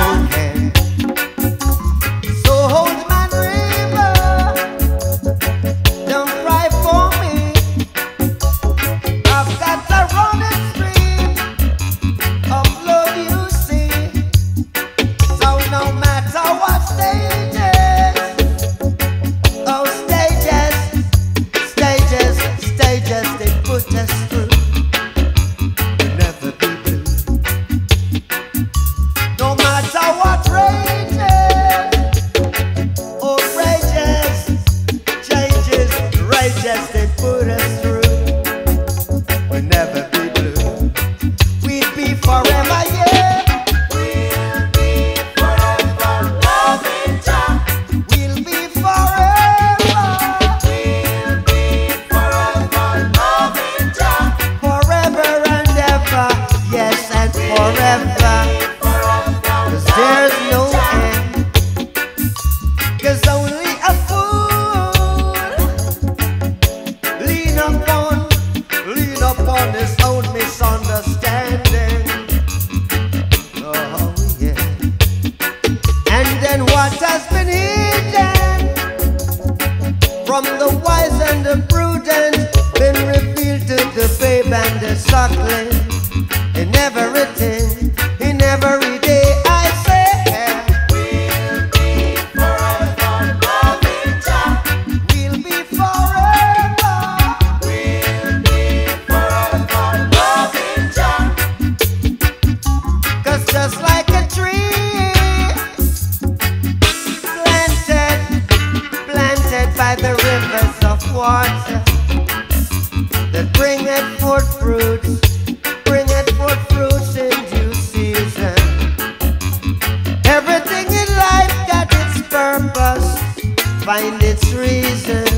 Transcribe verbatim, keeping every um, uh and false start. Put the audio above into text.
hand. So hold my river, don't cry for me. I've got a running stream of love, you see. So no matter what stages, oh stages, stages, stages they put us through. Never be blue. No matter what rages, oh rages, changes, rages they put us through. We'll never be blue. We'll be forever, yeah. We'll be forever loving Jah. We'll be forever, We'll be forever loving Jah. forever and ever, yes and forever. Cause there's no end. Cause only a fool lean upon, lean upon his own misunderstanding. Oh yeah. And then what has been hidden from the wise and the prudent been revealed to the babe and the suckling. In everything, in every day, I say, We'll be forever loving Jah. we'll be forever. We'll be forever loving Jah. Cause just like a tree planted, planted by the rivers of water that bringeth forth fruits, bringeth forth fruits in due season. Everything in life got its purpose, find its reason.